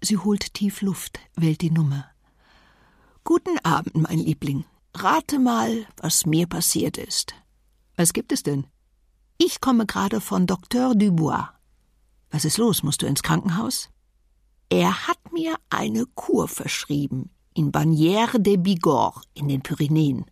Sie holt tief Luft, wählt die Nummer. »Guten Abend, mein Liebling. Rate mal, was mir passiert ist.« »Was gibt es denn?« »Ich komme gerade von Dr. Dubois.« »Was ist los? Musst du ins Krankenhaus?« »Er hat mir eine Kur verschrieben, in Bagnères de Bigorre in den Pyrenäen.«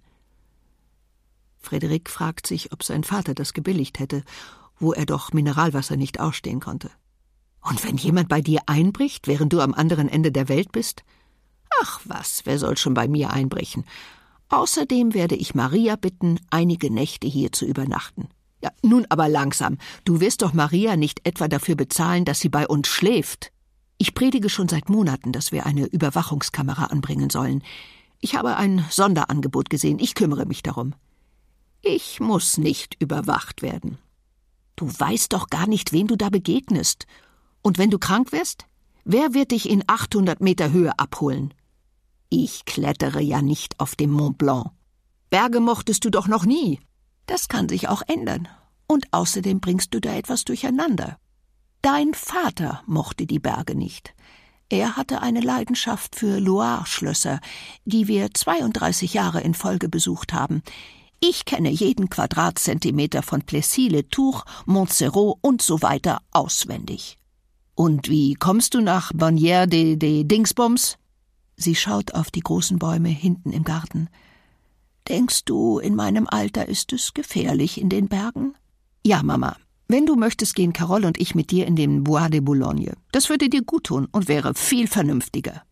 Frédéric fragt sich, ob sein Vater das gebilligt hätte, wo er doch Mineralwasser nicht ausstehen konnte. »Und wenn jemand bei dir einbricht, während du am anderen Ende der Welt bist?« »Ach was, wer soll schon bei mir einbrechen? Außerdem werde ich Maria bitten, einige Nächte hier zu übernachten.« »Ja, nun aber langsam. Du wirst doch Maria nicht etwa dafür bezahlen, dass sie bei uns schläft. Ich predige schon seit Monaten, dass wir eine Überwachungskamera anbringen sollen. Ich habe ein Sonderangebot gesehen. Ich kümmere mich darum.« »Ich muss nicht überwacht werden.« »Du weißt doch gar nicht, wem du da begegnest. Und wenn du krank wirst? Wer wird dich in 800 Meter Höhe abholen?« »Ich klettere ja nicht auf dem Mont Blanc.« »Berge mochtest du doch noch nie.« »Das kann sich auch ändern. Und außerdem bringst du da etwas durcheinander. Dein Vater mochte die Berge nicht. Er hatte eine Leidenschaft für Loire-Schlösser, die wir 32 Jahre in Folge besucht haben. Ich kenne jeden Quadratzentimeter von Plessis-les-Tours, Montserrat und so weiter auswendig.« »Und wie kommst du nach Bagnères de Dingsbums?« Sie schaut auf die großen Bäume hinten im Garten. »Denkst du, in meinem Alter ist es gefährlich in den Bergen?« »Ja, Mama. Wenn du möchtest, gehen Carole und ich mit dir in den Bois de Boulogne. Das würde dir gut tun und wäre viel vernünftiger.«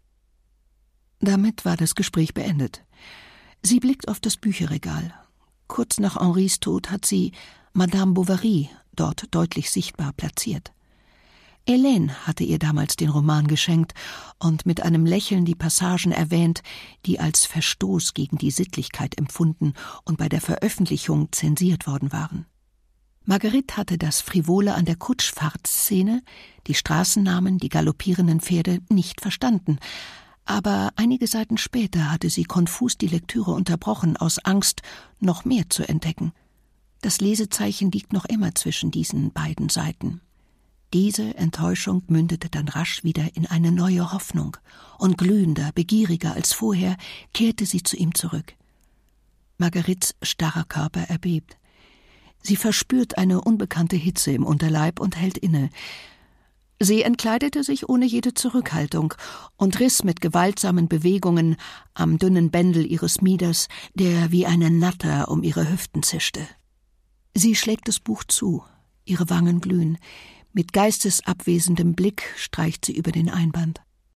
Damit war das Gespräch beendet. Sie blickt auf das Bücherregal. Kurz nach Henris Tod hat sie Madame Bovary dort deutlich sichtbar platziert. Hélène hatte ihr damals den Roman geschenkt und mit einem Lächeln die Passagen erwähnt, die als Verstoß gegen die Sittlichkeit empfunden und bei der Veröffentlichung zensiert worden waren. Marguerite hatte das Frivole an der Kutschfahrtsszene, die Straßennamen, die galoppierenden Pferde, nicht verstanden, aber einige Seiten später hatte sie konfus die Lektüre unterbrochen, aus Angst, noch mehr zu entdecken. Das Lesezeichen liegt noch immer zwischen diesen beiden Seiten. Diese Enttäuschung mündete dann rasch wieder in eine neue Hoffnung, und glühender, begieriger als vorher, kehrte sie zu ihm zurück. Marguerites starrer Körper erbebt. Sie verspürt eine unbekannte Hitze im Unterleib und hält inne. Sie entkleidete sich ohne jede Zurückhaltung und riss mit gewaltsamen Bewegungen am dünnen Bändel ihres Mieders, der wie eine Natter um ihre Hüften zischte. Sie schlägt das Buch zu, ihre Wangen glühen. Mit geistesabwesendem Blick streicht sie über den Einband.